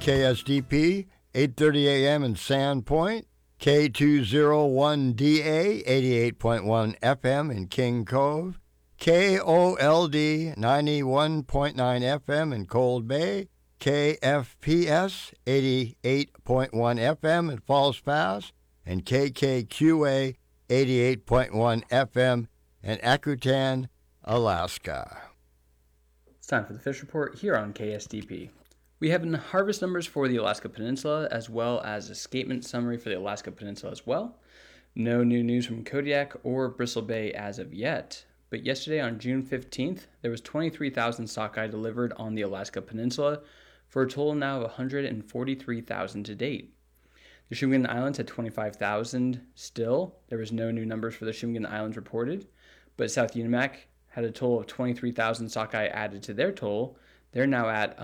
KSDP, 8:30 a.m. in Sandpoint, K201DA, 88.1 FM in King Cove, KOLD, 91.9 FM in Cold Bay, KFPS, 88.1 FM in Falls Pass, and KKQA, 88.1 FM in Akutan, Alaska. It's time for the Fish Report here on KSDP. We have harvest numbers for the Alaska Peninsula as well as escapement summary for the Alaska Peninsula as well. No new news from Kodiak or Bristol Bay as of yet, but yesterday on June 15th, there was 23,000 sockeye delivered on the Alaska Peninsula for a total now of 143,000 to date. The Shumgan Islands had 25,000 still. There was no new numbers for the Shumgan Islands reported, but South Unimak had a total of 23,000 sockeye added to their total. They're now at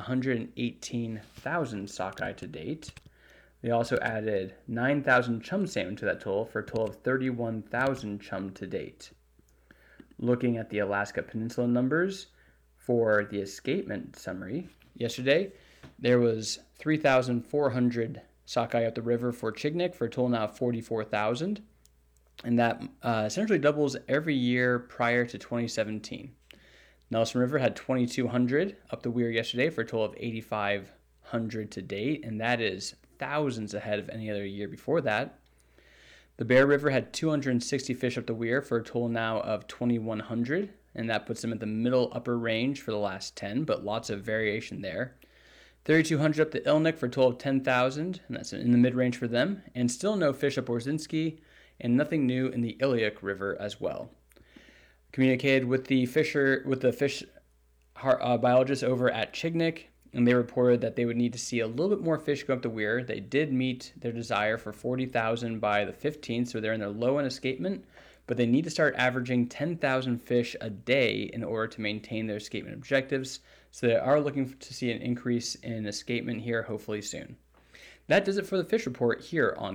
118,000 sockeye to date. They also added 9,000 chum salmon to that total for a total of 31,000 chum to date. Looking at the Alaska Peninsula numbers for the escapement summary, yesterday there was 3,400 sockeye up the river for Chignik for a total now of 44,000. And that essentially doubles every year prior to 2017. Nelson River had 2,200 up the weir yesterday for a total of 8,500 to date, and that is thousands ahead of any other year before that. The Bear River had 260 fish up the weir for a total now of 2,100, and that puts them at the middle upper range for the last 10, but lots of variation there. 3,200 up the Ilnik for a total of 10,000, and that's in the mid-range for them, and still no fish up Orzinski, and nothing new in the Iliuk River as well. Communicated with the fish biologists over at Chignik, and they reported that they would need to see a little bit more fish go up the weir. They did meet their desire for 40,000 by the 15th, so they're in their low-end escapement, but they need to start averaging 10,000 fish a day in order to maintain their escapement objectives, so they are looking to see an increase in escapement here hopefully soon. That does it for the Fish Report here on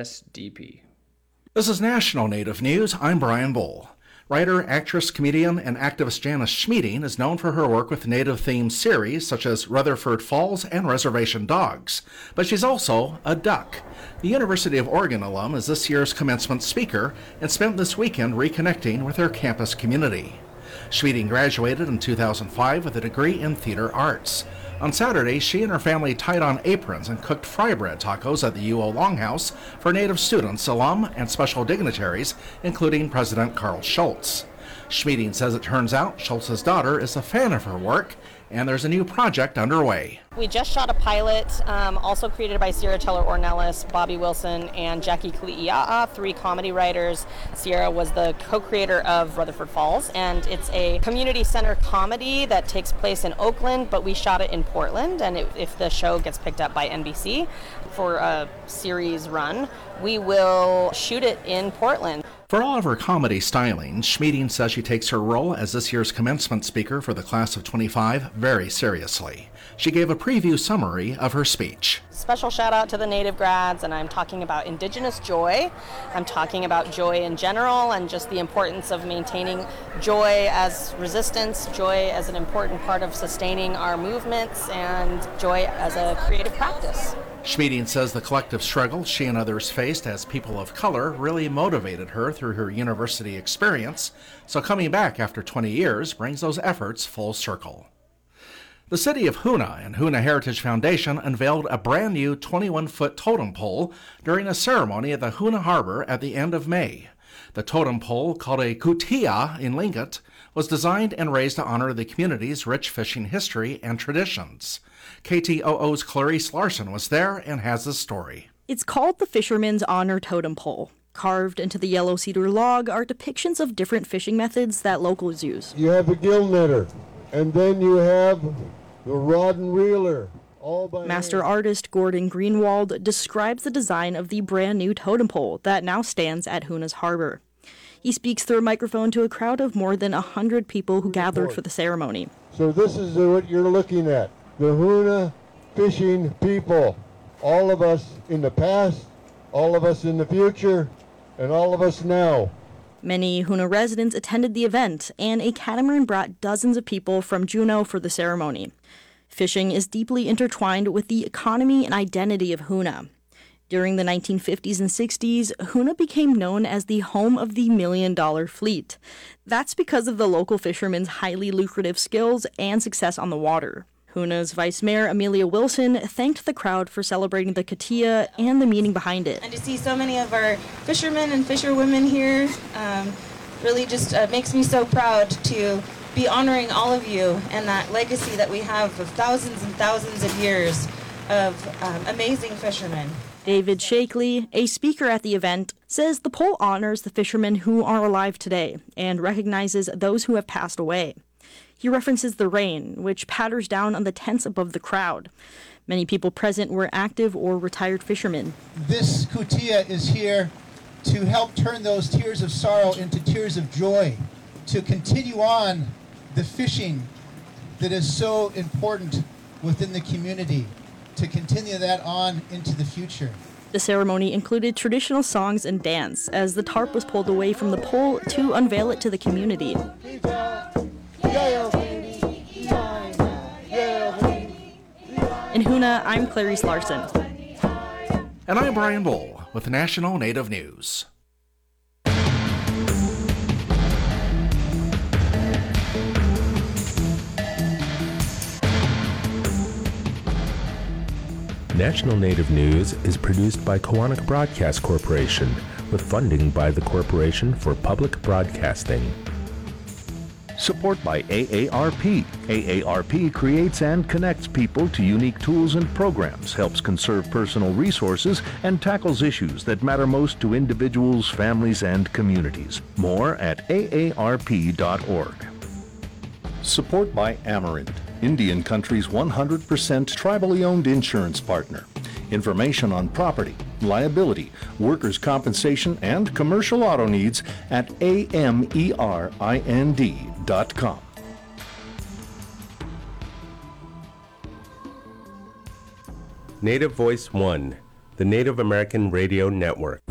KSDP. This is National Native News. I'm Brian Bull. Writer, actress, comedian, and activist Janice Schmieding is known for her work with Native-themed series such as Rutherford Falls and Reservation Dogs, but she's also a duck. The University of Oregon alum is this year's commencement speaker and spent this weekend reconnecting with her campus community. Schmieding graduated in 2005 with a degree in theater arts. On Saturday, she and her family tied on aprons and cooked fry bread tacos at the UO Longhouse for Native students, alum, and special dignitaries, including President Carl Schultz. Schmieding says it turns out Schultz's daughter is a fan of her work, and there's a new project underway. We just shot a pilot, also created by Sierra Teller Ornelas, Bobby Wilson, and Jackie Kuli'ia'a, 3 comedy writers. Sierra was the co-creator of Rutherford Falls, and it's a community center comedy that takes place in Oakland, but we shot it in Portland, and if the show gets picked up by NBC for a series run, we will shoot it in Portland. For all of her comedy styling, Schmieding says she takes her role as this year's commencement speaker for the class of 25 very seriously. She gave a preview summary of her speech. Special shout out to the Native grads, and I'm talking about Indigenous joy. I'm talking about joy in general and just the importance of maintaining joy as resistance, joy as an important part of sustaining our movements, and joy as a creative practice. Schmieding says the collective struggle she and others faced as people of color really motivated her through her university experience, so coming back after 20 years brings those efforts full circle. The city of Hoonah and Hoonah Heritage Foundation unveiled a brand new 21-foot totem pole during a ceremony at the Hoonah Harbor at the end of May. The totem pole, called a kutia in Tlingit, was designed and raised to honor the community's rich fishing history and traditions. KTOO's Clarice Larson was there and has the story. It's called the Fisherman's Honor Totem Pole. Carved into the yellow cedar log are depictions of different fishing methods that locals use. You have the gill netter, and then you have the rod and reeler. Master artist Gordon Greenwald describes the design of the brand new totem pole that now stands at Hoonah's harbor. He speaks through a microphone to a crowd of more than 100 people who gathered for the ceremony. So this is what you're looking at. The Hoonah fishing people. All of us in the past, all of us in the future, and all of us now. Many Hoonah residents attended the event, and a catamaran brought dozens of people from Juneau for the ceremony. Fishing is deeply intertwined with the economy and identity of Hoonah. During the 1950s and 60s, Hoonah became known as the home of the $1 Million Fleet. That's because of the local fishermen's highly lucrative skills and success on the water. Hoonah's Vice Mayor Amelia Wilson thanked the crowd for celebrating the Katia and the meaning behind it. And to see so many of our fishermen and fisherwomen here really just makes me so proud to be honoring all of you and that legacy that we have of thousands and thousands of years of amazing fishermen. David Shakely, a speaker at the event, says the pole honors the fishermen who are alive today and recognizes those who have passed away. He references the rain, which patters down on the tents above the crowd. Many people present were active or retired fishermen. This kutia is here to help turn those tears of sorrow into tears of joy, to continue on the fishing that is so important within the community, to continue that on into the future. The ceremony included traditional songs and dance as the tarp was pulled away from the pole to unveil it to the community. In Hoonah, I'm Clarice Larson. And I'm Brian Bull with National Native News. National Native News is produced by Kawanak Broadcast Corporation with funding by the Corporation for Public Broadcasting. Support by AARP. AARP creates and connects people to unique tools and programs, helps conserve personal resources, and tackles issues that matter most to individuals, families, and communities. More at aarp.org. Support by Amarant, Indian Country's 100% tribally owned insurance partner. Information on property, liability, workers' compensation, and commercial auto needs at AMERIND.com. Native Voice One, the Native American Radio Network.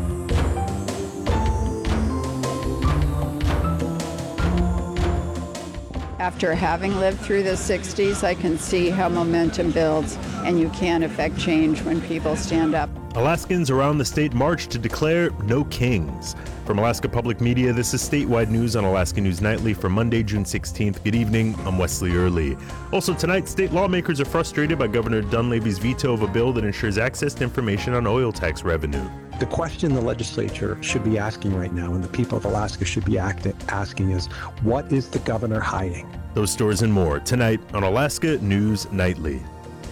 After having lived through the 60s, I can see how momentum builds, and you can affect change when people stand up. Alaskans around the state march to declare no kings. From Alaska Public Media, this is statewide news on Alaska News Nightly for Monday, June 16th. Good evening, I'm Wesley Early. Also tonight, state lawmakers are frustrated by Governor Dunleavy's veto of a bill that ensures access to information on oil tax revenue. The question the legislature should be asking right now, and the people of Alaska should be asking is, what is the governor hiding? Those stories and more tonight on Alaska News Nightly.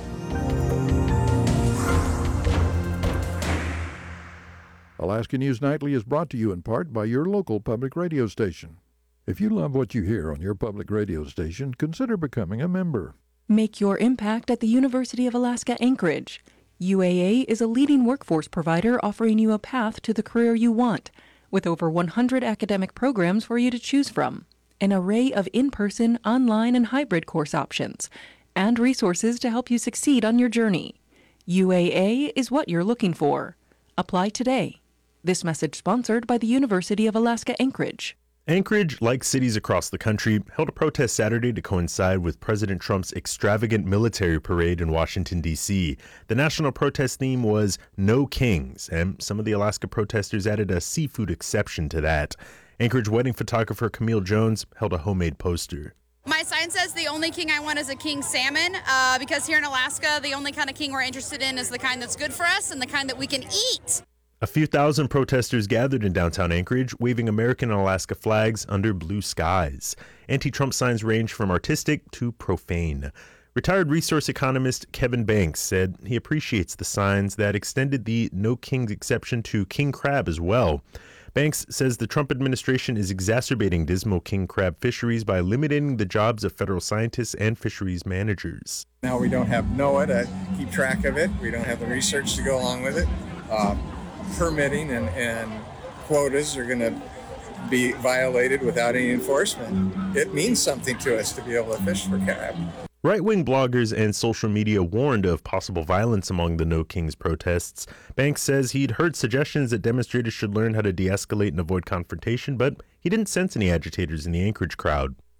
Alaska News Nightly is brought to you in part by your local public radio station. If you love what you hear on your public radio station, consider becoming a member. Make your impact at the University of Alaska Anchorage. UAA is a leading workforce provider offering you a path to the career you want, with over 100 academic programs for you to choose from, an array of in-person, online, and hybrid course options, and resources to help you succeed on your journey. UAA is what you're looking for. Apply today. This message sponsored by the University of Alaska Anchorage. Anchorage, like cities across the country, held a protest Saturday to coincide with President Trump's extravagant military parade in Washington, D.C. The national protest theme was No Kings, and some of the Alaska protesters added a seafood exception to that. Anchorage wedding photographer Camille Jones held a homemade poster. My sign says the only king I want is a king salmon, because here in Alaska, the only kind of king we're interested in is the kind that's good for us and the kind that we can eat. A few thousand protesters gathered in downtown Anchorage, waving American and Alaska flags under blue skies. Anti-Trump signs range from artistic to profane. Retired resource economist Kevin Banks said he appreciates the signs that extended the No Kings exception to king crab as well. Banks says the Trump administration is exacerbating dismal king crab fisheries by limiting the jobs of federal scientists and fisheries managers. Now we don't have NOAA to keep track of it. We don't have the research to go along with it. Permitting and quotas are going to be violated without any enforcement. It means something to us to be able to fish for crab. Right-wing bloggers and social media warned of possible violence among the No Kings protests. Banks says he'd heard suggestions that demonstrators should learn how to de-escalate and avoid confrontation, but he didn't sense any agitators in the Anchorage crowd.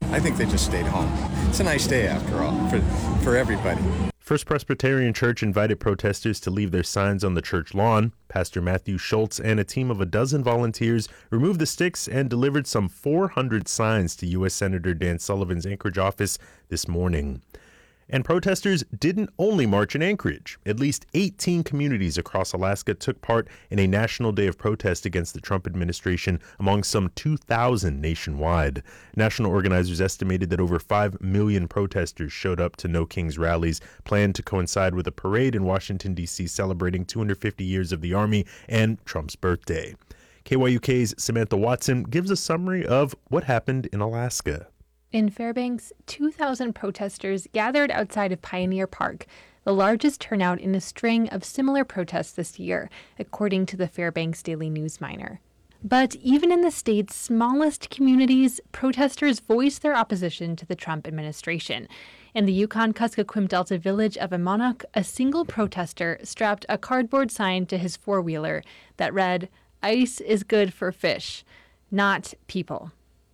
I think they just stayed home. It's a nice day after all for everybody. First Presbyterian Church invited protesters to leave their signs on the church lawn. Pastor Matthew Schultz and a team of a dozen volunteers removed the sticks and delivered some 400 signs to U.S. Senator Dan Sullivan's Anchorage office this morning. And protesters didn't only march in Anchorage. At least 18 communities across Alaska took part in a national day of protest against the Trump administration, among some 2,000 nationwide. National organizers estimated that over 5 million protesters showed up to No Kings rallies planned to coincide with a parade in Washington, D.C. celebrating 250 years of the Army and Trump's birthday. KYUK's Samantha Watson gives a summary of what happened in Alaska. In Fairbanks, 2,000 protesters gathered outside of Pioneer Park, the largest turnout in a string of similar protests this year, according to the Fairbanks Daily News Miner. But even in the state's smallest communities, protesters voiced their opposition to the Trump administration. In the Yukon-Kuskokwim Delta village of Amonok, a single protester strapped a cardboard sign to his four-wheeler that read, "Ice is good for fish, not people."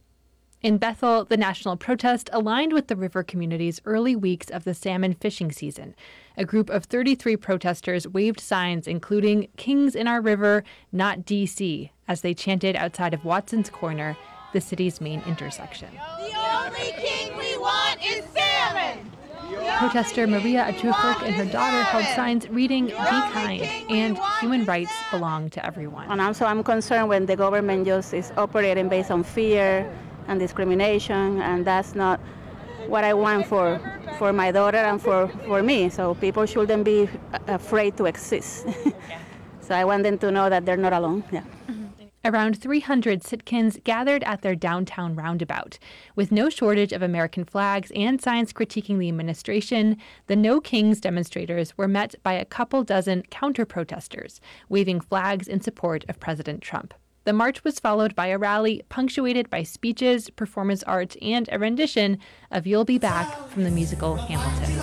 In Bethel, the national protest aligned with the river community's early weeks of the salmon fishing season. A group of 33 protesters waved signs including "Kings in our river, not D.C." as they chanted outside of Watson's Corner, the city's main intersection. The only king we want is salmon! Protester Maria Achufuk and her daughter held signs reading, "Be kind," and "Human rights belong to everyone." And also I'm concerned when the government just is operating based on fear and discrimination, and that's not what I want for my daughter and for me. So people shouldn't be afraid to exist. So I want them to know that they're not alone. Yeah. Around 300 Sitkins gathered at their downtown roundabout. With no shortage of American flags and signs critiquing the administration, the No Kings demonstrators were met by a couple dozen counter-protesters, waving flags in support of President Trump. The march was followed by a rally punctuated by speeches, performance art, and a rendition of "You'll Be Back" from the musical Hamilton.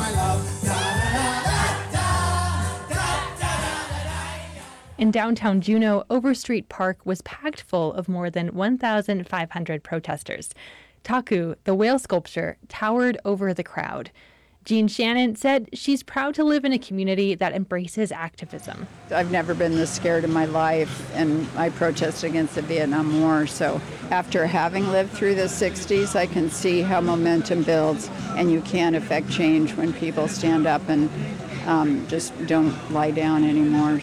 In downtown Juneau, Overstreet Park was packed full of more than 1,500 protesters. Taku, the whale sculpture, towered over the crowd. Jean Shannon said she's proud to live in a community that embraces activism. I've never been this scared in my life, and I protested against the Vietnam War. So after having lived through the 60s, I can see how momentum builds, and you can affect change when people stand up and just don't lie down anymore.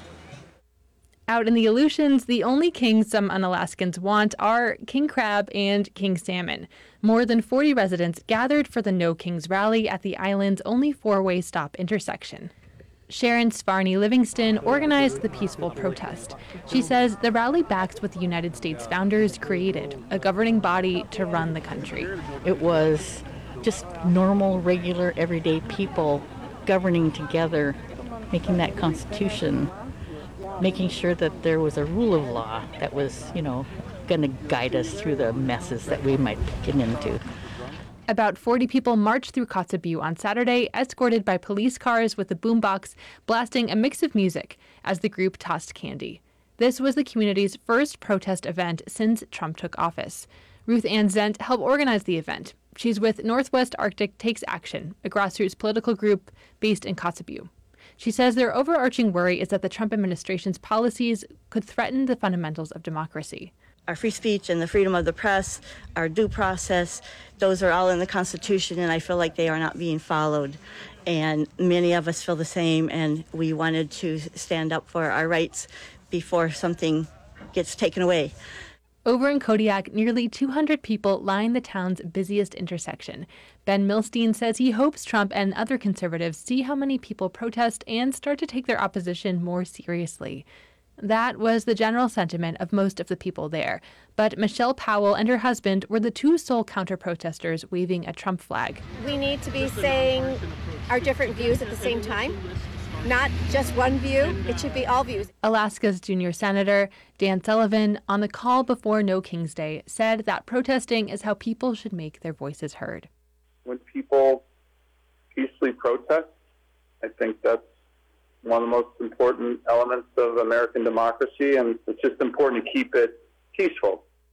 Out in the Aleutians, the only kings some Unalaskans want are king crab and king salmon. More than 40 residents gathered for the No Kings rally at the island's only four-way stop intersection. Sharon Svarney Livingston organized the peaceful protest. She says the rally backs what the United States founders created, a governing body to run the country. It was just normal, regular, everyday people governing together, making that Constitution, making sure that there was a rule of law that was, going to guide us through the messes that we might get into. About 40 people marched through Kotzebue on Saturday, escorted by police cars with a boombox blasting a mix of music as the group tossed candy. This was the community's first protest event since Trump took office. Ruth Ann Zent helped organize the event. She's with Northwest Arctic Takes Action, a grassroots political group based in Kotzebue. She says their overarching worry is that the Trump administration's policies could threaten the fundamentals of democracy. Our free speech and the freedom of the press, our due process, those are all in the Constitution, and I feel like they are not being followed. And many of us feel the same, and we wanted to stand up for our rights before something gets taken away. Over in Kodiak, nearly 200 people line the town's busiest intersection. Ben Milstein says he hopes Trump and other conservatives see how many people protest and start to take their opposition more seriously. That was the general sentiment of most of the people there. But Michelle Powell and her husband were the two sole counter-protesters waving a Trump flag. We need to be saying our different views at the same time. Not just one view, it should be all views. Alaska's junior senator, Dan Sullivan, on the call before No Kings Day, said that protesting is how people should make their voices heard. When people peacefully protest, I think that's one of the most important elements of American democracy, and it's just important to keep it peaceful.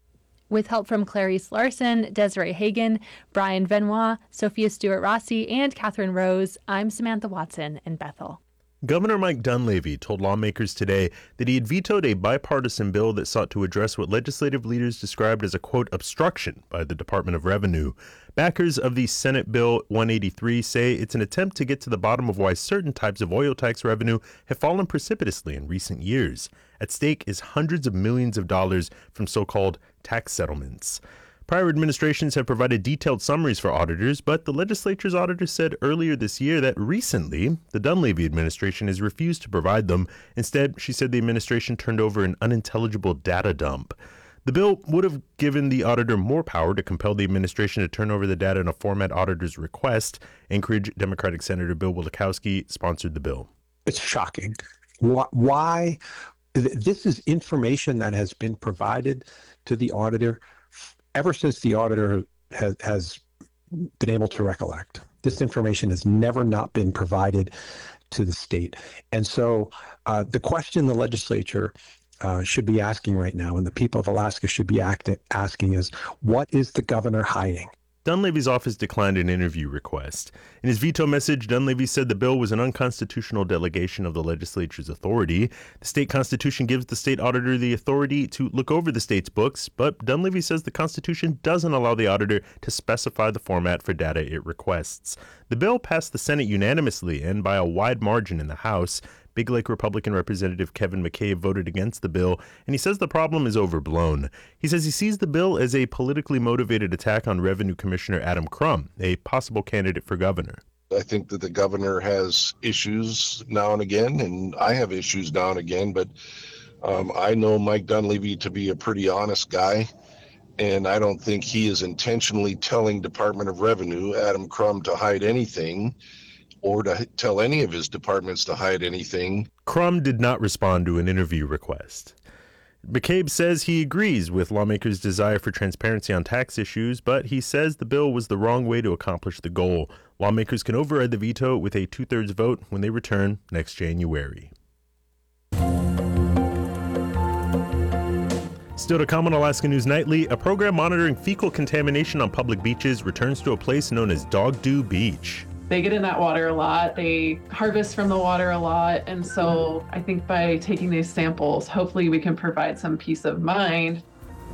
With help from Clarice Larson, Desiree Hagen, Brian Benoit, Sophia Stewart-Rossi, and Catherine Rose, I'm Samantha Watson in Bethel. Governor Mike Dunleavy told lawmakers today that he had vetoed a bipartisan bill that sought to address what legislative leaders described as a, quote, obstruction by the Department of Revenue. Backers of the Senate Bill 183 say it's an attempt to get to the bottom of why certain types of oil tax revenue have fallen precipitously in recent years. At stake is hundreds of millions of dollars from so-called tax settlements. Prior administrations have provided detailed summaries for auditors, but the legislature's auditor said earlier this year that recently the Dunleavy administration has refused to provide them. Instead, she said the administration turned over an unintelligible data dump. The bill would have given the auditor more power to compel the administration to turn over the data in a format auditors request. Anchorage Democratic Senator Bill Wielechowski sponsored the bill. It's shocking. Why? This is information that has been provided to the auditor ever since the auditor has been able to recollect. This information has never not been provided to the state. And so the question the legislature should be asking right now, and the people of Alaska should be asking is, what is the governor hiding? Dunleavy's office declined an interview request. In his veto message, Dunleavy said the bill was an unconstitutional delegation of the legislature's authority. The state constitution gives the state auditor the authority to look over the state's books, but Dunleavy says the constitution doesn't allow the auditor to specify the format for data it requests. The bill passed the Senate unanimously and by a wide margin in the House. Big Lake Republican Representative Kevin McCabe voted against the bill, and he says the problem is overblown. He says he sees the bill as a politically motivated attack on Revenue Commissioner Adam Crum, a possible candidate for governor. I think that the governor has issues now and again, and I have issues now and again, but I know Mike Dunleavy to be a pretty honest guy, and I don't think he is intentionally telling Department of Revenue, Adam Crum, to hide anything, or to tell any of his departments to hide anything. Crum did not respond to an interview request. McCabe says he agrees with lawmakers' desire for transparency on tax issues, but he says the bill was the wrong way to accomplish the goal. Lawmakers can override the veto with a 2/3 vote when they return next January. Still to come on Alaska News Nightly, a program monitoring fecal contamination on public beaches returns to a place known as Dogdew Beach. They get in that water a lot. They harvest from the water a lot. And so I think by taking these samples, hopefully we can provide some peace of mind.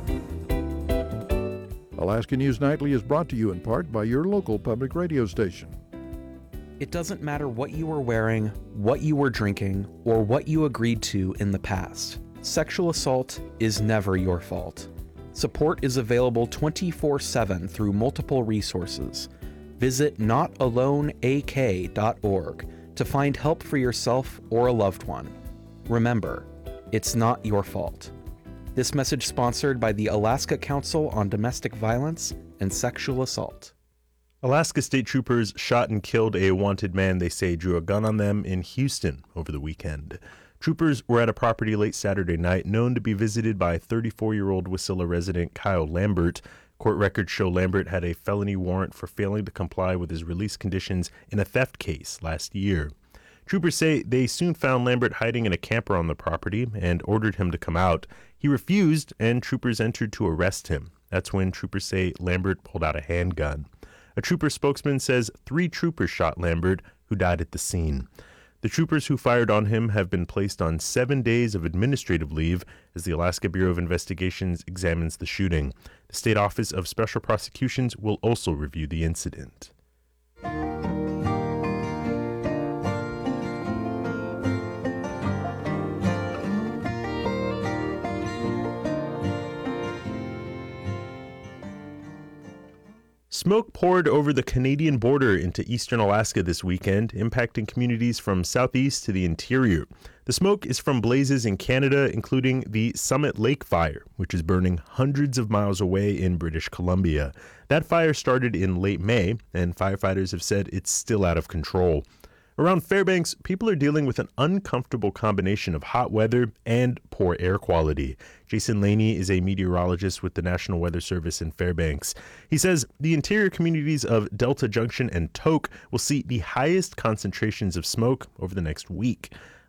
Alaska News Nightly is brought to you in part by your local public radio station. It doesn't matter what you were wearing, what you were drinking, or what you agreed to in the past. Sexual assault is never your fault. Support is available 24/7 through multiple resources. Visit notaloneak.org to find help for yourself or a loved one. Remember, it's not your fault. This message sponsored by the Alaska Council on Domestic Violence and Sexual Assault. Alaska State Troopers shot and killed a wanted man they say drew a gun on them in Houston over the weekend. Troopers were at a property late Saturday night known to be visited by 34-year-old Wasilla resident Kyle Lambert. Court records show Lambert had a felony warrant for failing to comply with his release conditions in a theft case last year. Troopers say they soon found Lambert hiding in a camper on the property and ordered him to come out. He refused, and troopers entered to arrest him. That's when troopers say Lambert pulled out a handgun. A trooper spokesman says 3 troopers shot Lambert, who died at the scene. The troopers who fired on him have been placed on 7 days of administrative leave as the Alaska Bureau of Investigations examines the shooting. The State Office of Special Prosecutions will also review the incident. Smoke poured over the Canadian border into eastern Alaska this weekend, impacting communities from southeast to the interior. The smoke is from blazes in Canada, including the Summit Lake Fire, which is burning hundreds of miles away in British Columbia. That fire started in late May, and firefighters have said it's still out of control. Around Fairbanks, people are dealing with an uncomfortable combination of hot weather and poor air quality. Jason Laney is a meteorologist with the National Weather Service in Fairbanks. He says the interior communities of Delta Junction and Tok will see the highest concentrations of smoke over the next week.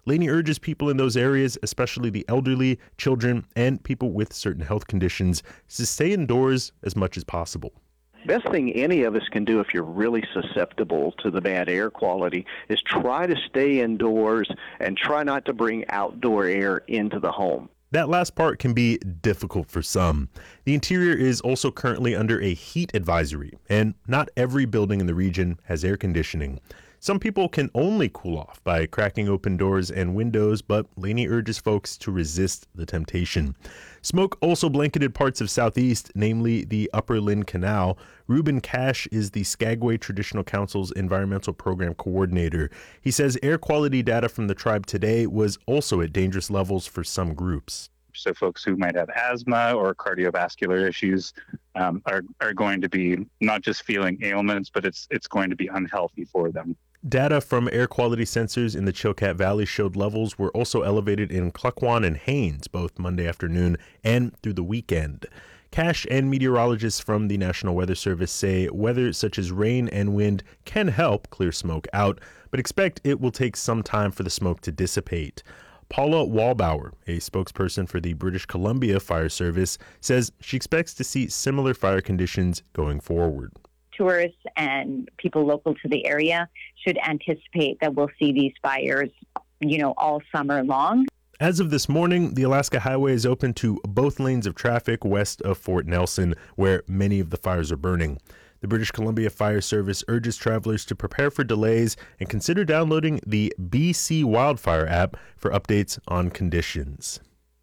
Laney urges people in those areas, especially the elderly, children, and people with certain health conditions, to stay indoors as much as possible. Best thing any of us can do if you're really susceptible to the bad air quality is try to stay indoors and try not to bring outdoor air into the home. That last part can be difficult for some. The interior is also currently under a heat advisory, and not every building in the region has air conditioning. Some people can only cool off by cracking open doors and windows, but Laney urges folks to resist the temptation. Smoke also blanketed parts of Southeast, namely the Upper Lynn Canal. Reuben Cash is the Skagway Traditional Council's Environmental Program Coordinator. He says air quality data from the tribe today was also at dangerous levels for some groups. So folks who might have asthma or cardiovascular issues are going to be not just feeling ailments, but it's going to be unhealthy for them. Data from air quality sensors in the Chilkat Valley showed levels were also elevated in Klukwan and Haines, both Monday afternoon and through the weekend. Cash and meteorologists from the National Weather Service say weather such as rain and wind can help clear smoke out, but expect it will take some time for the smoke to dissipate. Paula Wallbauer, a spokesperson for the British Columbia Fire Service, says she expects to see similar fire conditions going forward. Tourists and people local to the area should anticipate that we'll see these fires, all summer long. As of this morning, the Alaska Highway is open to both lanes of traffic west of Fort Nelson, where many of the fires are burning. The British Columbia Fire Service urges travelers to prepare for delays and consider downloading the BC Wildfire app for updates on conditions.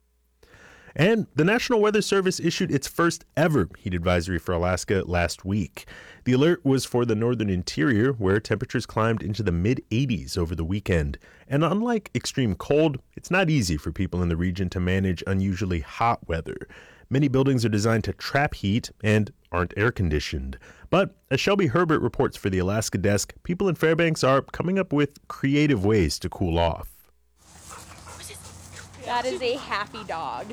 And the National Weather Service issued its first ever heat advisory for Alaska last week. The alert was for the northern interior, where temperatures climbed into the mid-80s over the weekend. And unlike extreme cold, it's not easy for people in the region to manage unusually hot weather. Many buildings are designed to trap heat and aren't air-conditioned. But as Shelby Herbert reports for the Alaska Desk, people in Fairbanks are coming up with creative ways to cool off. That is a happy dog.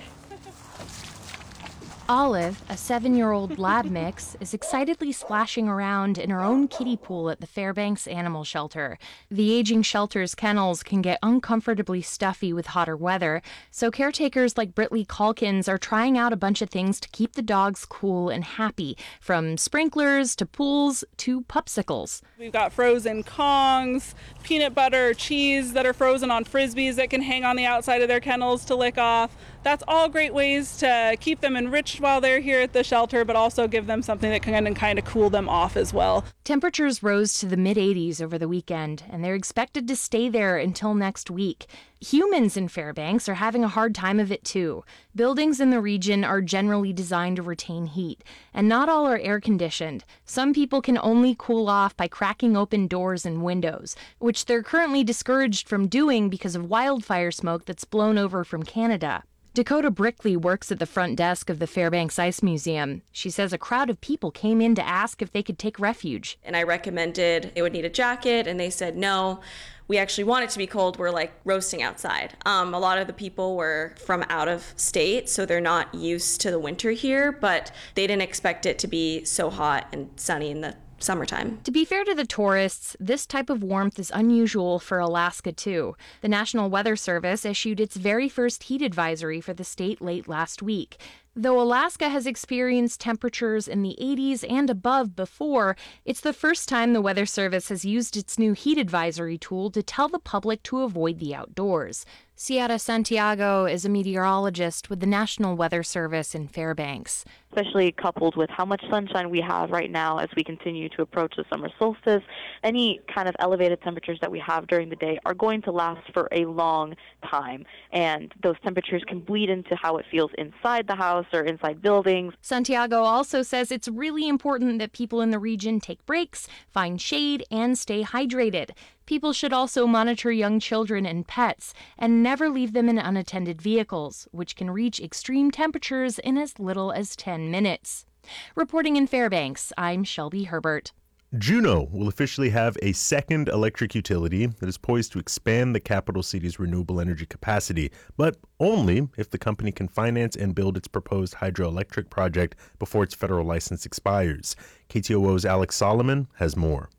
Olive, a 7-year-old lab mix, is excitedly splashing around in her own kiddie pool at the Fairbanks Animal Shelter. The aging shelter's kennels can get uncomfortably stuffy with hotter weather, so caretakers like Britley Calkins are trying out a bunch of things to keep the dogs cool and happy, from sprinklers to pools to popsicles. We've got frozen Kongs, peanut butter, cheese that are frozen on Frisbees that can hang on the outside of their kennels to lick off. That's all great ways to keep them enriched while they're here at the shelter, but also give them something that can kind of cool them off as well. Temperatures rose to the mid-80s over the weekend, and they're expected to stay there until next week. Humans in Fairbanks are having a hard time of it too. Buildings in the region are generally designed to retain heat, and not all are air-conditioned. Some people can only cool off by cracking open doors and windows, which they're currently discouraged from doing because of wildfire smoke that's blown over from Canada. Dakota Brickley works at the front desk of the Fairbanks Ice Museum. She says a crowd of people came in to ask if they could take refuge. And I recommended they would need a jacket, and they said no. We actually want it to be cold. We're like roasting outside. A lot of the people were from out of state, so they're not used to the winter here, but they didn't expect it to be so hot and sunny in the summertime. To be fair to the tourists, this type of warmth is unusual for Alaska too. The National Weather Service issued its very first heat advisory for the state late last week. Though Alaska has experienced temperatures in the 80s and above before, it's the first time the Weather Service has used its new heat advisory tool to tell the public to avoid the outdoors. Ciara Santiago is a meteorologist with the National Weather Service in Fairbanks. Especially coupled with how much sunshine we have right now as we continue to approach the summer solstice, any kind of elevated temperatures that we have during the day are going to last for a long time. And those temperatures can bleed into how it feels inside the house or inside buildings. Santiago also says it's really important that people in the region take breaks, find shade, and stay hydrated. People should also monitor young children and pets and never leave them in unattended vehicles, which can reach extreme temperatures in as little as 10 minutes. Reporting in Fairbanks, I'm Shelby Herbert. Juneau will officially have a second electric utility that is poised to expand the capital city's renewable energy capacity, but only if the company can finance and build its proposed hydroelectric project before its federal license expires. KTOO's Alex Solomon has more.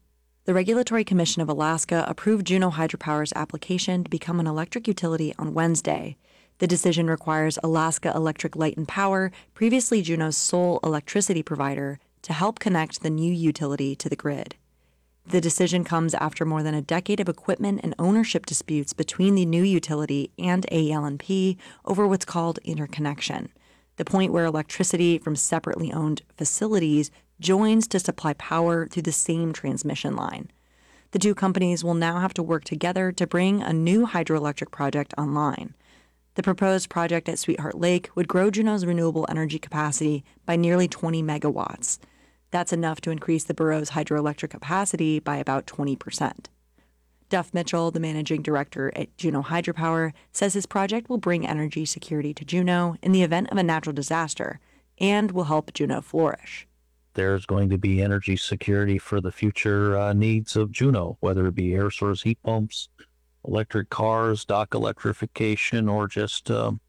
The Regulatory Commission of Alaska approved Juneau Hydropower's application to become an electric utility on Wednesday. The decision requires Alaska Electric Light and Power, previously Juneau's sole electricity provider, to help connect the new utility to the grid. The decision comes after more than a decade of equipment and ownership disputes between the new utility and AEL&P over what's called interconnection, the point where electricity from separately owned facilities joins to supply power through the same transmission line. The two companies will now have to work together to bring a new hydroelectric project online. The proposed project at Sweetheart Lake would grow Juneau's renewable energy capacity by nearly 20 megawatts. That's enough to increase the borough's hydroelectric capacity by about 20%. Duff Mitchell, the managing director at Juneau Hydropower, says his project will bring energy security to Juneau in the event of a natural disaster and will help Juneau flourish. There's going to be energy security for the future needs of Juneau, whether it be air source heat pumps, electric cars, dock electrification, or just,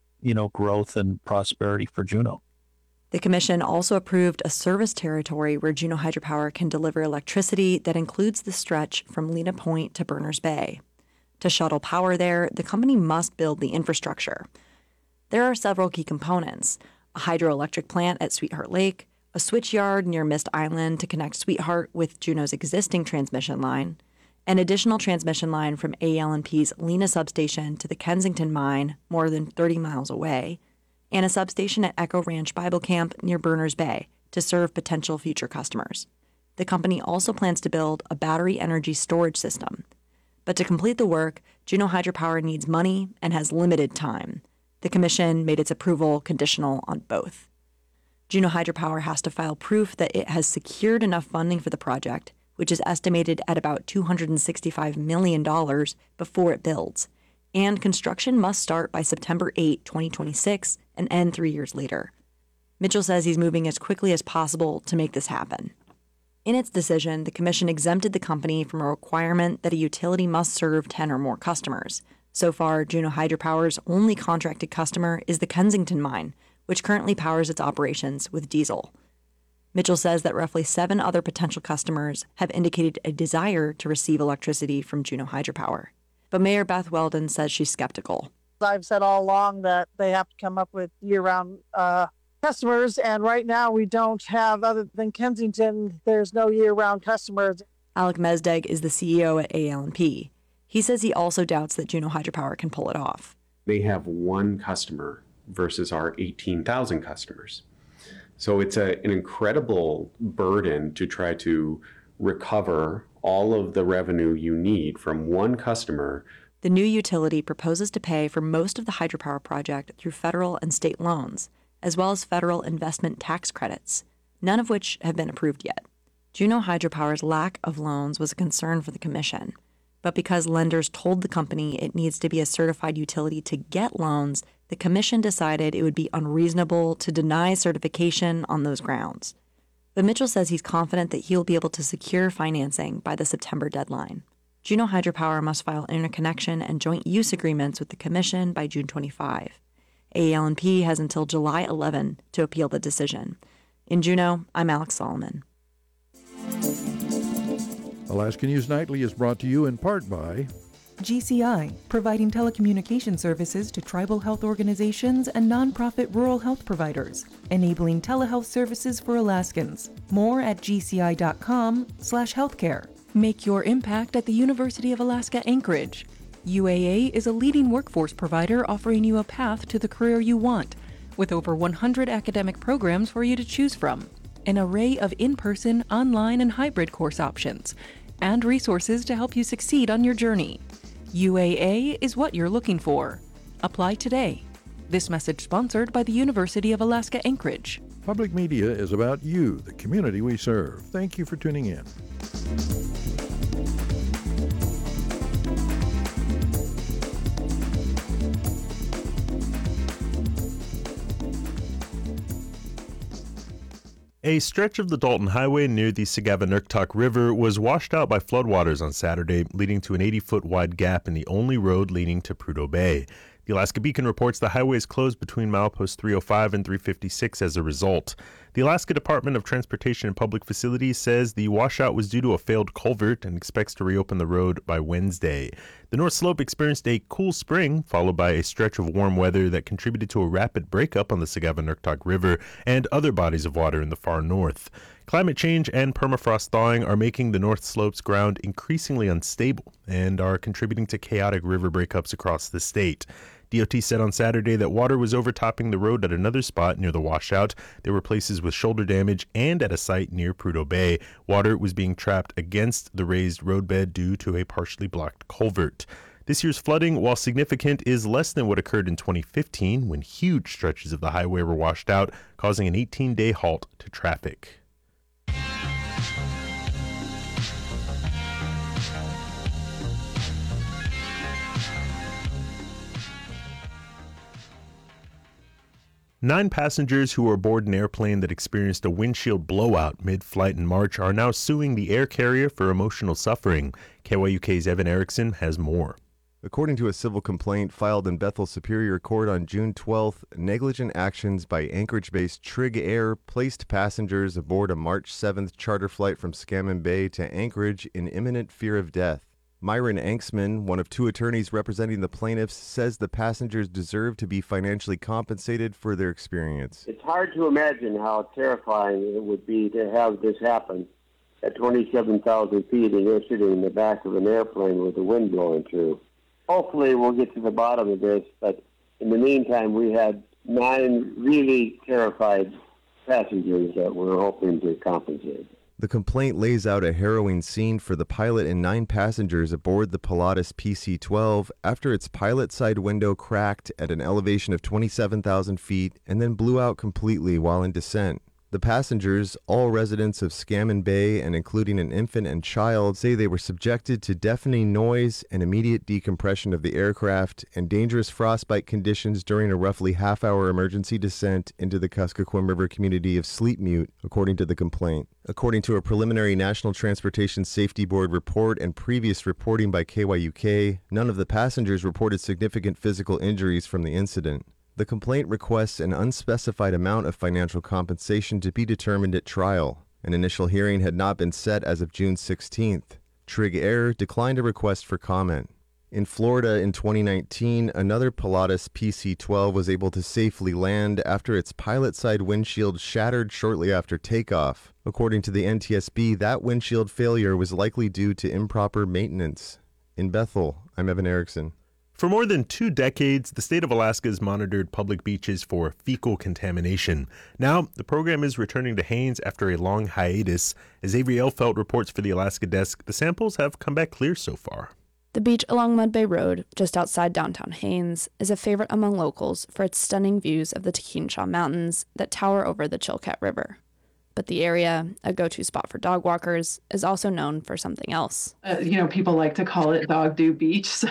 growth and prosperity for Juneau. The commission also approved a service territory where Juneau Hydropower can deliver electricity that includes the stretch from Lena Point to Berners Bay. To shuttle power there, the company must build the infrastructure. There are several key components: a hydroelectric plant at Sweetheart Lake, a switch yard near Mist Island to connect Sweetheart with Juneau's existing transmission line, an additional transmission line from AEL&P's Lena substation to the Kensington mine more than 30 miles away, and a substation at Echo Ranch Bible Camp near Berners Bay to serve potential future customers. The company also plans to build a battery energy storage system. But to complete the work, Juneau Hydropower needs money and has limited time. The commission made its approval conditional on both. Juneau Hydropower has to file proof that it has secured enough funding for the project, which is estimated at about $265 million, before it builds. And construction must start by September 8, 2026, and end 3 years later. Mitchell says he's moving as quickly as possible to make this happen. In its decision, the commission exempted the company from a requirement that a utility must serve 10 or more customers. So far, Juneau Hydropower's only contracted customer is the Kensington mine, which currently powers its operations with diesel. Mitchell says that roughly 7 other potential customers have indicated a desire to receive electricity from Juneau Hydropower. But Mayor Beth Weldon says she's skeptical. I've said all along that they have to come up with year-round customers, and right now we don't have, other than Kensington, there's no year-round customers. Alec Mezdeg is the CEO at AEL&P. He says he also doubts that Juneau Hydropower can pull it off. They have one customer versus our 18,000 customers. So it's an incredible burden to try to recover all of the revenue you need from one customer. The new utility proposes to pay for most of the hydropower project through federal and state loans, as well as federal investment tax credits, none of which have been approved yet. Juneau Hydropower's lack of loans was a concern for the commission, but because lenders told the company it needs to be a certified utility to get loans, the commission decided it would be unreasonable to deny certification on those grounds. But Mitchell says he's confident that he'll be able to secure financing by the September deadline. Juneau Hydropower must file interconnection and joint use agreements with the commission by June 25. AEL&P has until July 11 to appeal the decision. In Juneau, I'm Alex Solomon. Alaska News Nightly is brought to you in part by GCI, providing telecommunication services to tribal health organizations and nonprofit rural health providers, enabling telehealth services for Alaskans. More at gci.com/healthcare. Make your impact at the University of Alaska Anchorage. UAA is a leading workforce provider offering you a path to the career you want, with over 100 academic programs for you to choose from, an array of in-person, online, and hybrid course options, and resources to help you succeed on your journey. UAA is what you're looking for. Apply today. This message sponsored by the University of Alaska Anchorage. Public media is about you, the community we serve. Thank you for tuning in. A stretch of the Dalton Highway near the Sagavanirktok River was washed out by floodwaters on Saturday, leading to an 80-foot wide gap in the only road leading to Prudhoe Bay. The Alaska Beacon reports the highway is closed between milepost 305 and 356 as a result. The Alaska Department of Transportation and Public Facilities says the washout was due to a failed culvert and expects to reopen the road by Wednesday. The North Slope experienced a cool spring, followed by a stretch of warm weather that contributed to a rapid breakup on the Sagava-Nuktok River and other bodies of water in the far north. Climate change and permafrost thawing are making the North Slope's ground increasingly unstable and are contributing to chaotic river breakups across the state. DOT said on Saturday that water was overtopping the road at another spot near the washout. There were places with shoulder damage, and at a site near Prudhoe Bay, water was being trapped against the raised roadbed due to a partially blocked culvert. This year's flooding, while significant, is less than what occurred in 2015 when huge stretches of the highway were washed out, causing an 18-day halt to traffic. Nine passengers who were aboard an airplane that experienced a windshield blowout mid-flight in March are now suing the air carrier for emotional suffering. KYUK's Evan Erickson has more. According to a civil complaint filed in Bethel Superior Court on June 12th, negligent actions by Anchorage-based Trig Air placed passengers aboard a March 7th charter flight from Scammon Bay to Anchorage in imminent fear of death. Myron Anksman, one of two attorneys representing the plaintiffs, says the passengers deserve to be financially compensated for their experience. It's hard to imagine how terrifying it would be to have this happen at 27,000 feet and you're sitting in the back of an airplane with the wind blowing through. Hopefully we'll get to the bottom of this, but in the meantime we had 9 really terrified passengers that we're hoping to compensate. The complaint lays out a harrowing scene for the pilot and 9 passengers aboard the Pilatus PC-12 after its pilot side window cracked at an elevation of 27,000 feet and then blew out completely while in descent. The passengers, all residents of Scammon Bay and including an infant and child, say they were subjected to deafening noise and immediate decompression of the aircraft and dangerous frostbite conditions during a roughly half-hour emergency descent into the Kuskokwim River community of Sleepmute, according to the complaint. According to a preliminary National Transportation Safety Board report and previous reporting by KYUK, none of the passengers reported significant physical injuries from the incident. The complaint requests an unspecified amount of financial compensation to be determined at trial. An initial hearing had not been set as of June 16th. Trig Air declined a request for comment. In Florida in 2019, another Pilatus PC-12 was able to safely land after its pilot side windshield shattered shortly after takeoff. According to the NTSB, that windshield failure was likely due to improper maintenance. In Bethel, I'm Evan Erickson. For more than 2 decades, the state of Alaska has monitored public beaches for fecal contamination. Now, the program is returning to Haines after a long hiatus. As Avery Elfelt reports for the Alaska Desk, the samples have come back clear so far. The beach along Mud Bay Road, just outside downtown Haines, is a favorite among locals for its stunning views of the Tekinshaw Mountains that tower over the Chilkat River. But the area, a go-to spot for dog walkers, is also known for something else. People like to call it Dog Do Beach, so...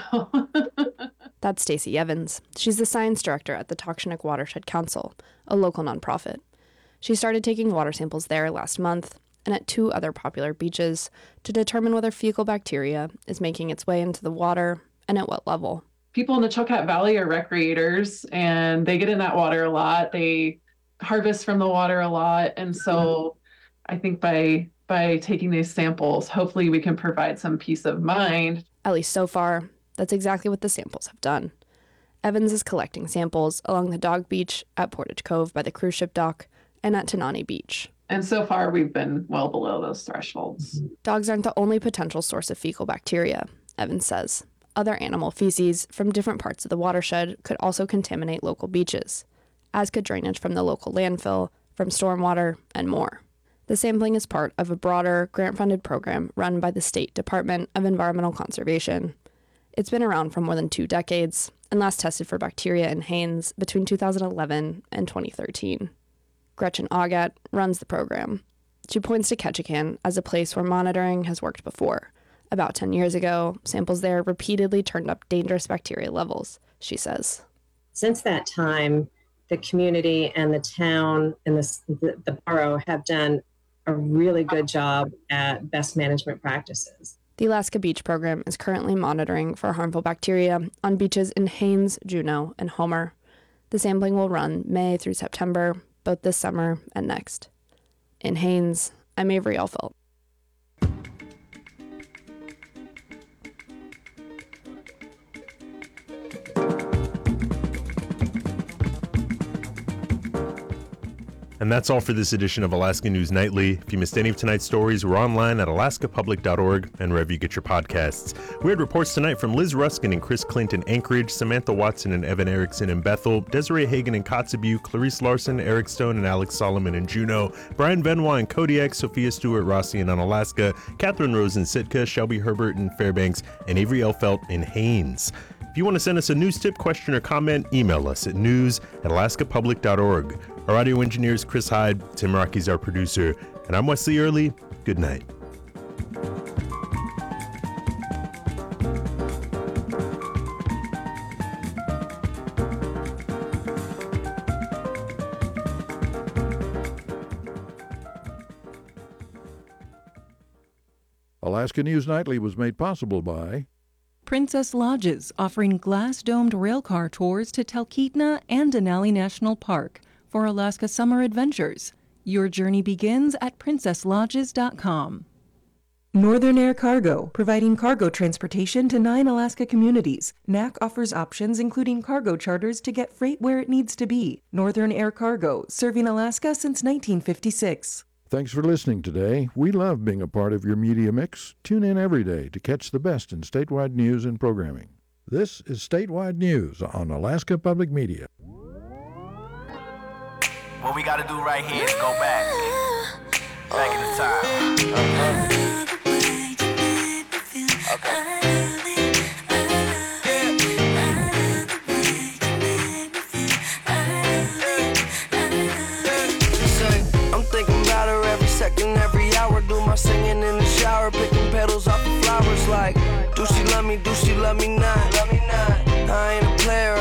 That's Stacey Evans. She's the science director at the Tokshinik Watershed Council, a local nonprofit. She started taking water samples there last month and at 2 other popular beaches to determine whether fecal bacteria is making its way into the water and at what level. People in the Chilkat Valley are recreators, and they get in that water a lot. They harvest from the water a lot, and so I think by taking these samples, hopefully we can provide some peace of mind. At least so far, that's exactly what the samples have done. Evans is collecting samples along the Dog Beach, at Portage Cove by the cruise ship dock, and at Tanani Beach. And so far, we've been well below those thresholds. Dogs aren't the only potential source of fecal bacteria, Evans says. Other animal feces from different parts of the watershed could also contaminate local beaches, as could drainage from the local landfill, from stormwater, and more. The sampling is part of a broader grant-funded program run by the State Department of Environmental Conservation. It's been around for more than 2 decades and last tested for bacteria in Haines between 2011 and 2013. Gretchen Augat runs the program. She points to Ketchikan as a place where monitoring has worked before. About 10 years ago, samples there repeatedly turned up dangerous bacteria levels, she says. Since that time, the community and the town and the borough have done a really good job at best management practices. The Alaska Beach Program is currently monitoring for harmful bacteria on beaches in Haines, Juneau, and Homer. The sampling will run May through September, both this summer and next. In Haines, I'm Avery Elfelt. And that's all for this edition of Alaska News Nightly. If you missed any of tonight's stories, we're online at alaskapublic.org and wherever you get your podcasts. We had reports tonight from Liz Ruskin and Chris Clint in Anchorage, Samantha Watson and Evan Erickson in Bethel, Desiree Hagen in Kotzebue, Clarice Larson, Eric Stone and Alex Solomon in Juneau, Brian Benoit in Kodiak, Sophia Stewart Rossi in Unalaska, Catherine Rose in Sitka, Shelby Herbert in Fairbanks, and Avery Elfelt in Haines. If you want to send us a news tip, question, or comment, email us at news@alaskapublic.org. Our audio engineer is Chris Hyde, Tim Rocky's our producer, and I'm Wesley Early. Good night. Alaska News Nightly was made possible by Princess Lodges, offering glass-domed railcar tours to Talkeetna and Denali National Park for Alaska summer adventures. Your journey begins at princesslodges.com. Northern Air Cargo, providing cargo transportation to 9 Alaska communities. NAC offers options including cargo charters to get freight where it needs to be. Northern Air Cargo, serving Alaska since 1956. Thanks for listening today. We love being a part of your media mix. Tune in every day to catch the best in statewide news and programming. This is Statewide News on Alaska Public Media. What we gotta do right here is go back in the time. I'm thinking about her every second, every hour. Do my singing in the shower, picking petals off the flowers. Like, do she love me? Do she love me not? I ain't a player.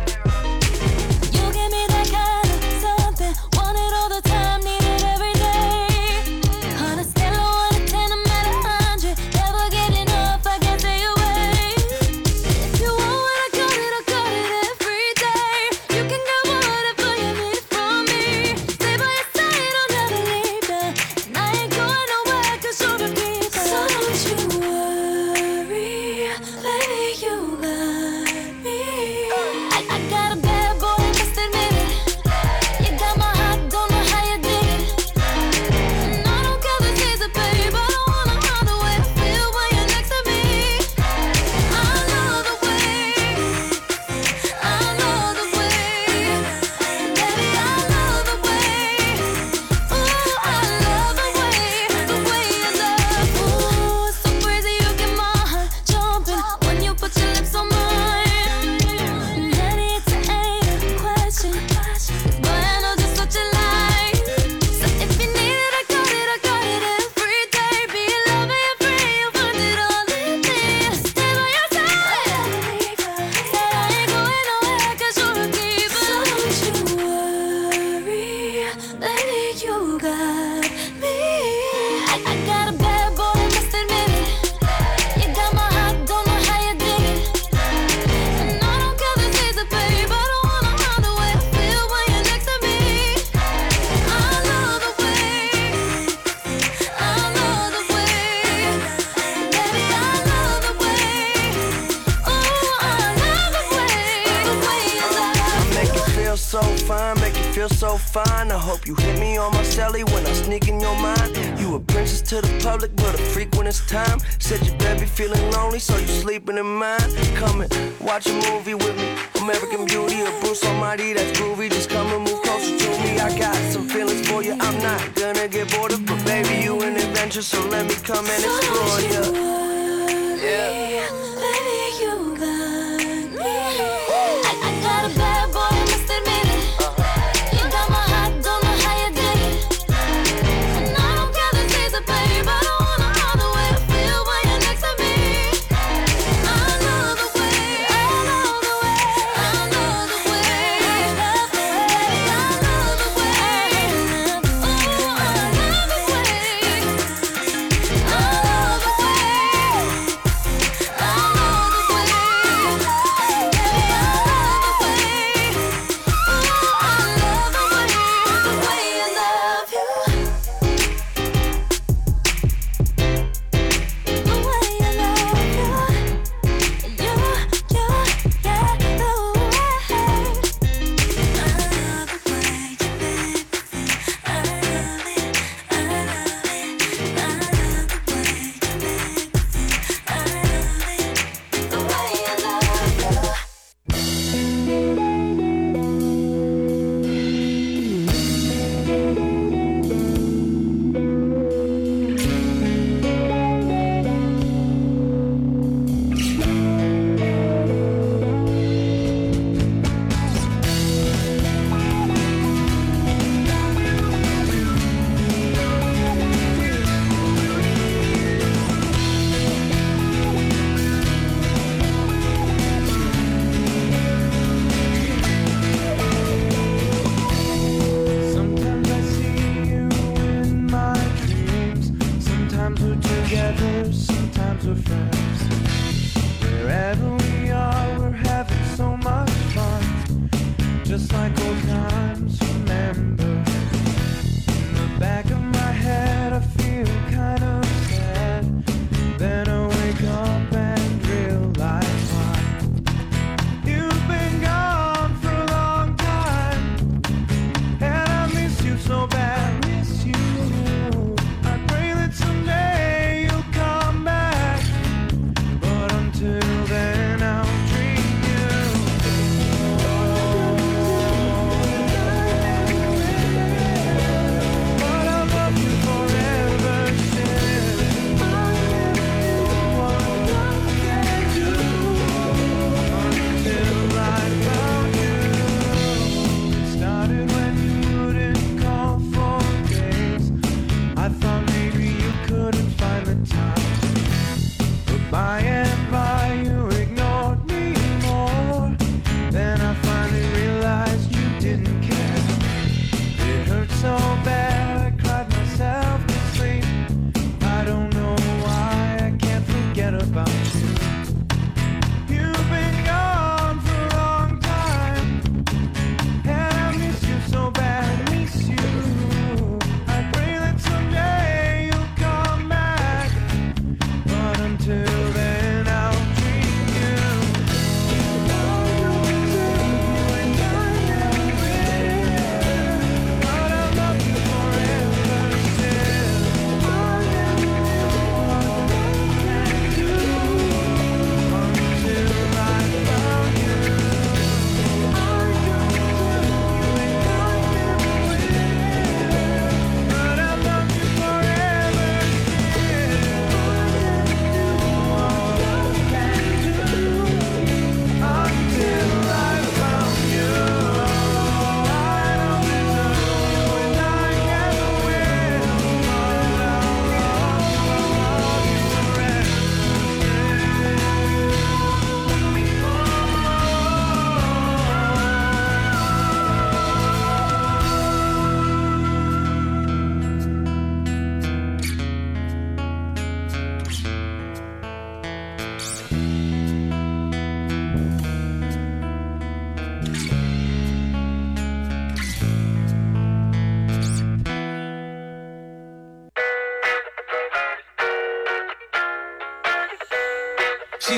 Feel so fine. I hope you hit me on my celly when I sneak in your mind. You a princess to the public, but a freak when it's time. Said your baby feeling lonely, so you sleeping in mine. Come and watch a movie with me. American Beauty or Bruce Almighty, that's groovy. Just come and move closer to me. I got some feelings for you. I'm not gonna get bored of, but baby, you an adventure, so let me come and explore you. Yeah. Baby, you got me. I got a bad boy, I must admit it.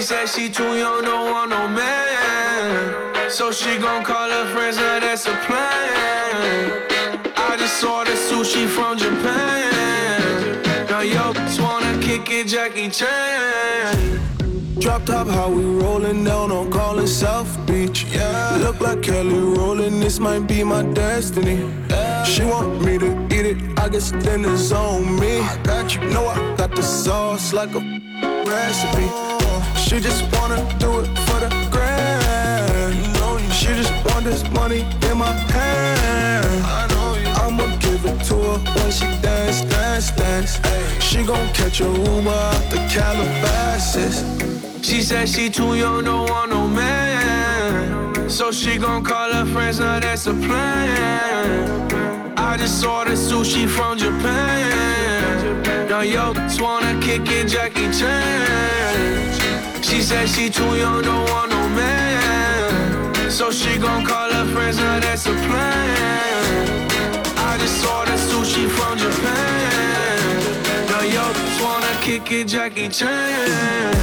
said she too young, don't want no man. So she gon' call her friends, now that's a plan. I just ordered sushi from Japan. Now yo, just wanna kick it, Jackie Chan. Drop top, how we rollin' down on Collins South Beach. Yeah, look like Kelly rollin', this might be my destiny. Yeah. She want me to eat it, I guess then it's on me. I got you, know I got the sauce like a recipe. She just wanna do it for the grand. You know she just want this money in my hand. I know you. I'ma give it to her when she dance, dance, dance. Ay. She gon' catch a Uber out the Calabasas. She said she too young, don't want no man. So she gon' call her friends, now that's a plan. I just ordered sushi from Japan. Now yo, just wanna kick it, Jackie Chan. She said she too young, don't want no man. So she gon' call her friends, now that's a plan. I just ordered sushi from Japan. Now yo, just wanna kick it, Jackie Chan.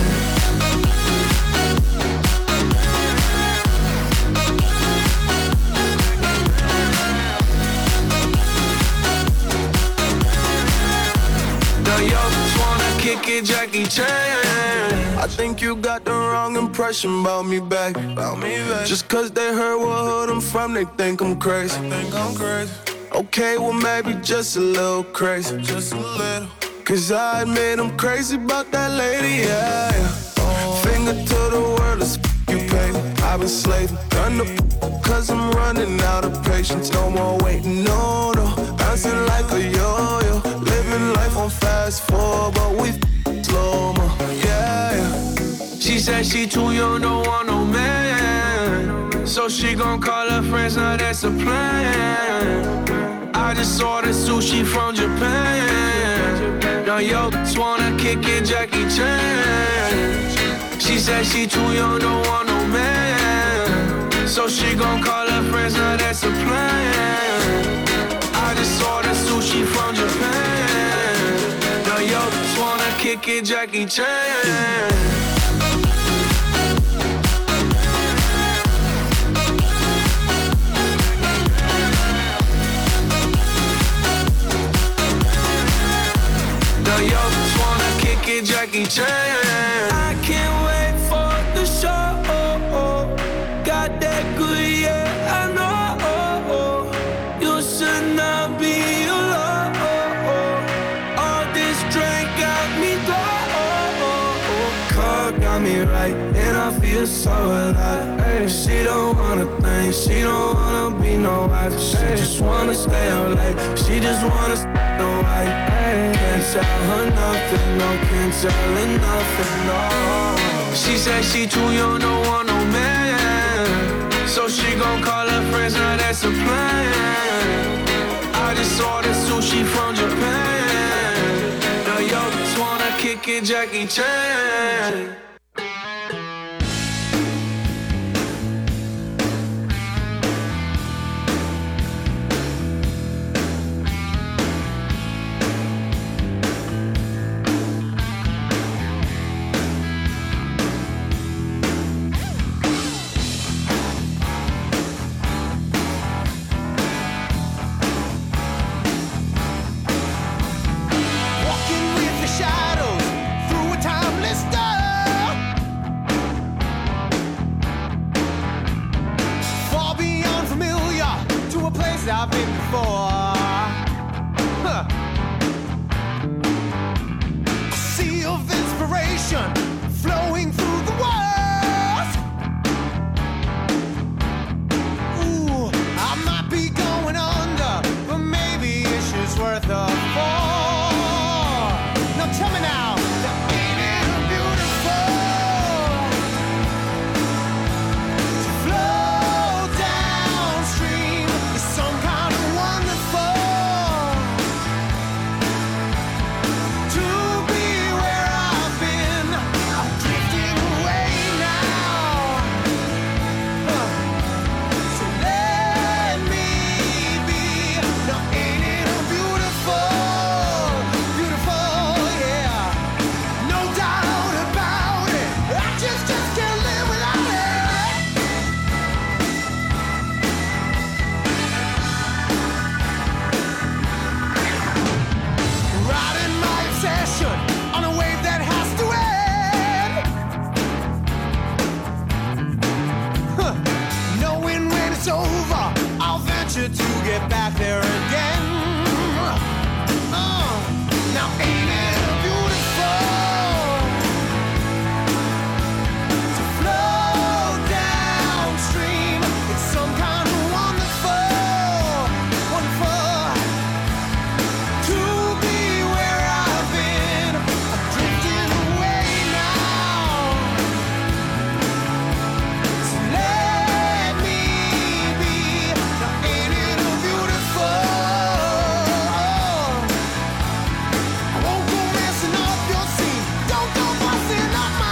Yo, just wanna kick it, Jackie Chan. I think you got the wrong impression about me back. Just cause they heard what hood I'm from, they think I'm crazy. Okay, well maybe just a little crazy. Just a little. Cause I admit I'm crazy about that lady, yeah. Finger to the world, let's you pay me. I've been slaving, done the cause I'm running out of patience. No more waiting, no. Bouncing like a yo-yo. Living life on fast forward, but we slow-mo, yeah. She said she too young, don't want no man. So she gon' call her friends, now that's a plan. I just ordered sushi from Japan. Now yo, just wanna kick it, Jackie Chan. She said she too young, don't want no man. So she gon' call her friends, now that's a plan. I just ordered sushi from Japan. Now yo, just wanna kick it, Jackie Chan. Now yo, just wanna kick it, Jackie Chan. I can't wait for the show. Got that good, yeah, I know. You should not be alone. All this drink got me low. Car got me right, and I feel so alive. She don't wanna think, she don't wanna be no wife. She just wanna stay up late, she just wanna stay no wife. Can't tell her nothing, no, can't tell her nothing, no. She said she too young, don't want no man. So she gon' call her friends, now that's a plan. I just ordered sushi from Japan. Now yo, just wanna kick it, Jackie Chan. I've been before. A sea of inspiration flowing through the walls. Ooh, I might be going under, but maybe it's just worth a fall. Now tell me now, ain't it beautiful to flow downstream? It's some kind of wonderful. you to get back there again. Now ain't it beautiful to flow downstream? It's some kind of wonderful, wonderful to be where I've been. I'm drifting away now. So let me be. Now ain't it beautiful? I won't go messing up your scene. Don't go busting up my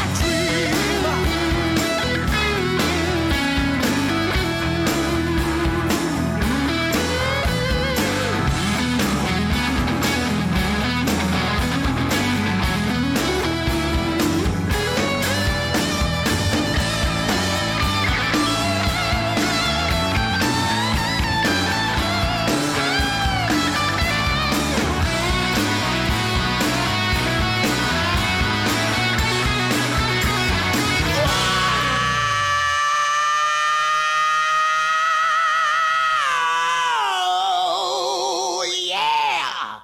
Oh, yeah!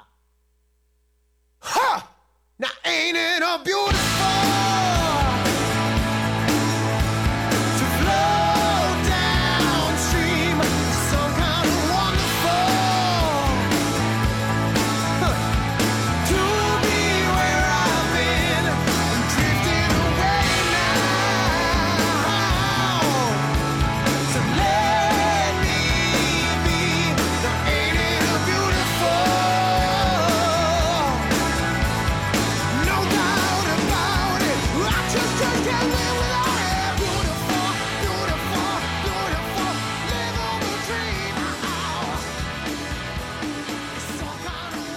Huh! Now ain't it a beautiful to flow downstream? Some kind of wonderful to be where I've been. I'm drifting away now. So let me be. Now ain't it a beautiful? No doubt about it. I just can't live without it. Beautiful, beautiful, beautiful. Live on the dream. It's so kind of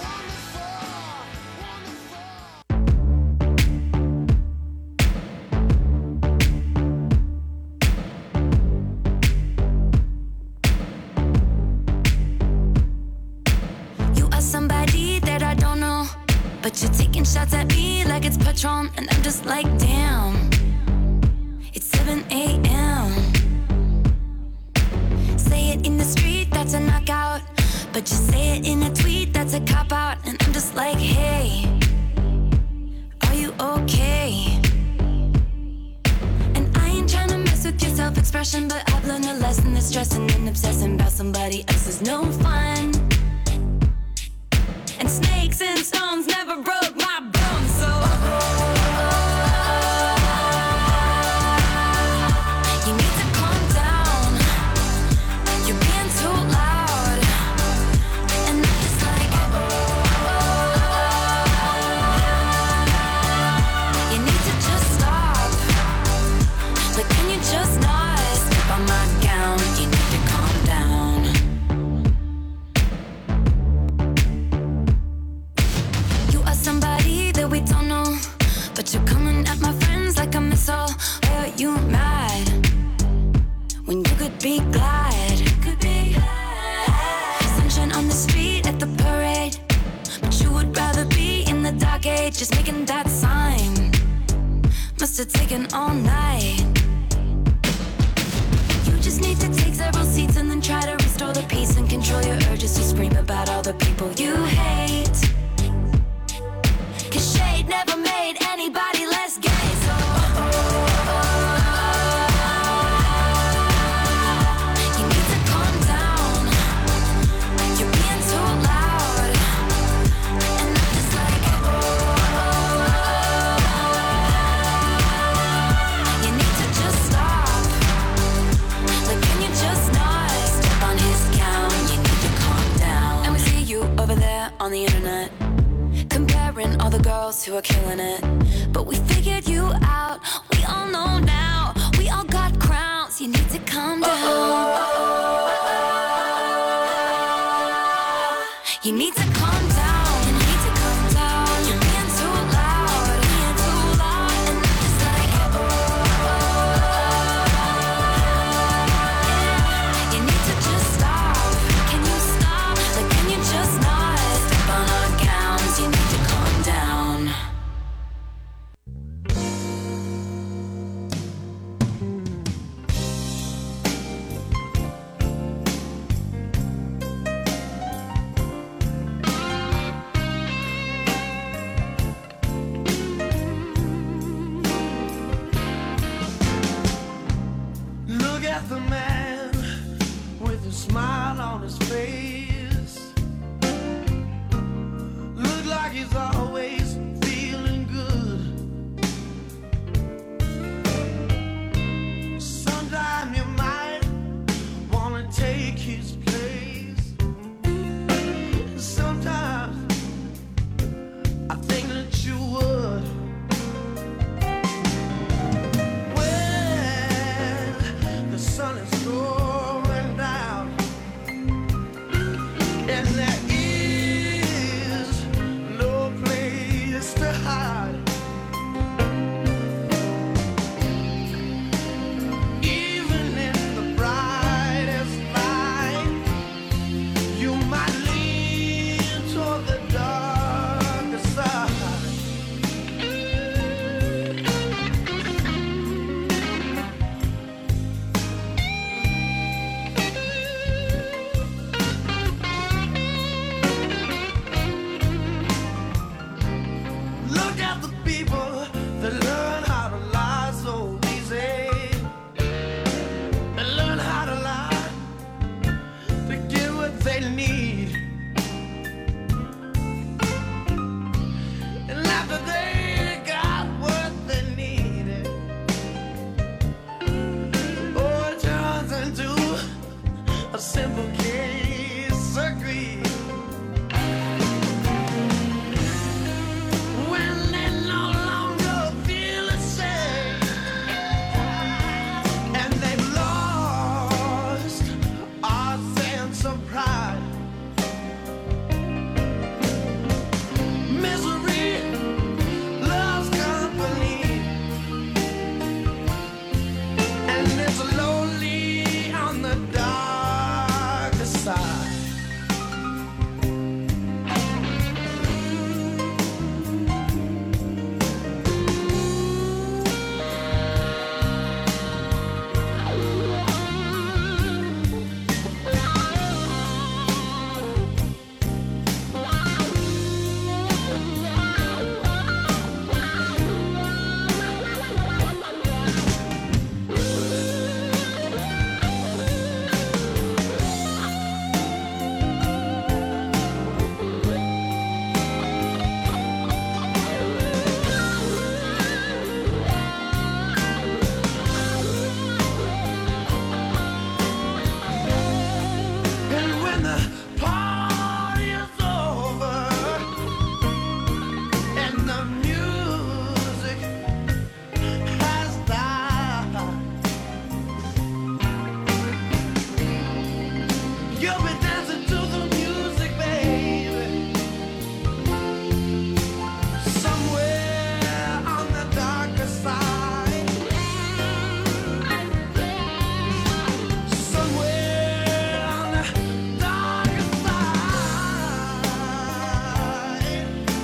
You are somebody that I don't know, but you're taking shots at me like it's Patron, and I'm just like, damn. It's 7 a.m. Say it in the street, that's a knockout, but you say it in a tweet, that's a cop out, and I'm just like, hey, are you okay? And I ain't trying to mess with your self-expression, but I've learned a lesson that stressing and obsessing about somebody else is no fun. And snakes and stones never broke my bones, so you need to calm down. You're being too loud, and I'm just like, you need to just stop. Like, can you just not step on my gown? You need to calm down. You are somebody that we don't know, but you're coming at my friends like a missile. Why are you mad when you could be glad? Could be sunshine on the street at the parade, but you would rather be in the dark age, just making that sign. Must have taken all night. You just need to take several seats and then try to restore the peace and control your urges to scream about all the people you hate. 'Cause shade never made anybody less gay, so you need to calm down. You're being too loud, and I'm just like, you need to just stop. Like, can you just not step on his gown? You need to calm down. And we see you over there on the internet, comparing all the girls who are killing it. But we figured you out, we all know now. We all got crowns, you need to calm down. You need to calm down, you need to calm down. You're being too loud, being too loud. And I'm just like, you need to just stop. Can you stop? Like, can you just not step on our gowns? You need to calm down. man with a smile on his face. Look like he's always feeling good. Sometime you might wanna take his place. Sometimes I think that you would. When the sun is going down and there is no place to hide, even in the brightest light, you might lean toward the darker side. Look at the people that learn how to lie so easy. They learn how to lie to get what they need. And after they got what they needed, oh, it turns into a simple case of greed. When they no longer feel the same, and they've lost our sense of pride. Misery loves company, and it's lonely on the darker side. And when the party is over and the music has died, you'll be dancing to the music, baby, somewhere on the darker side, somewhere on the darker side.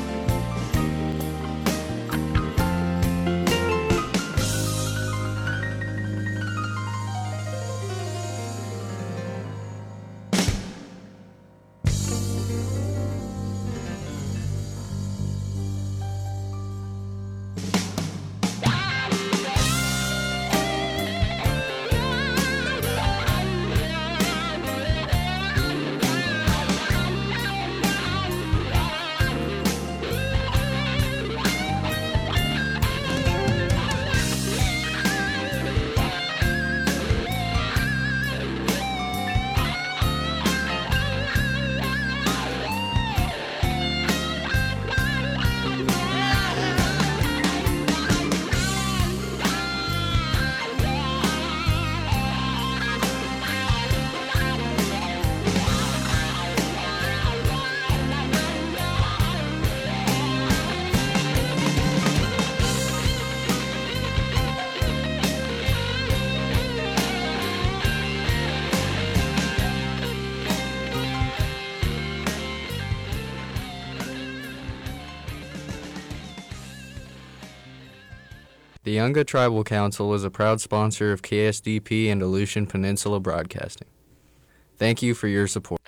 The Yunga Tribal Council is a proud sponsor of KSDP and Aleutian Peninsula Broadcasting. Thank you for your support.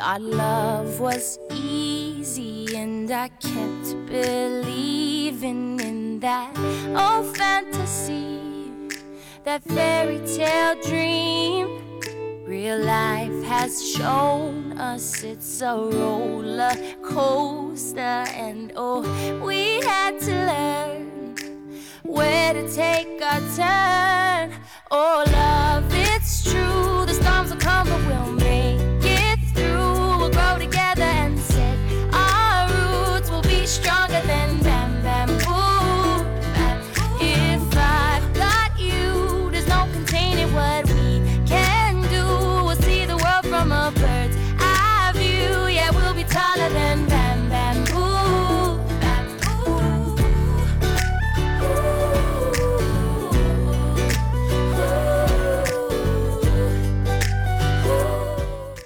Thought love was easy, and I kept believing in that old fantasy, that fairy tale dream. Real life has shown us it's a roller coaster, and oh, we had to learn where to take our turn. Oh, love, it's true, the storms will come, but we'll